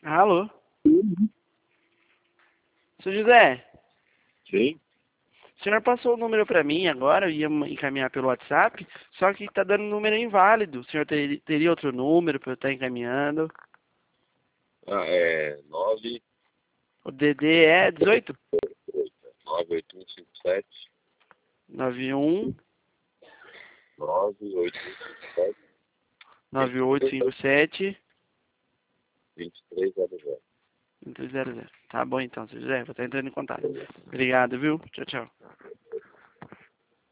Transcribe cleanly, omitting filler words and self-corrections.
Alô? Seu José, Sim? o senhor passou o número para mim agora, eu ia encaminhar pelo WhatsApp, só que está dando número inválido. O senhor teria outro número para eu estar encaminhando? É O DD é 18 98157 91 98157 9857 2300. 2300. Tá bom então, seu José, vou estar entrando em contato. Obrigado, viu? Tchau, tchau.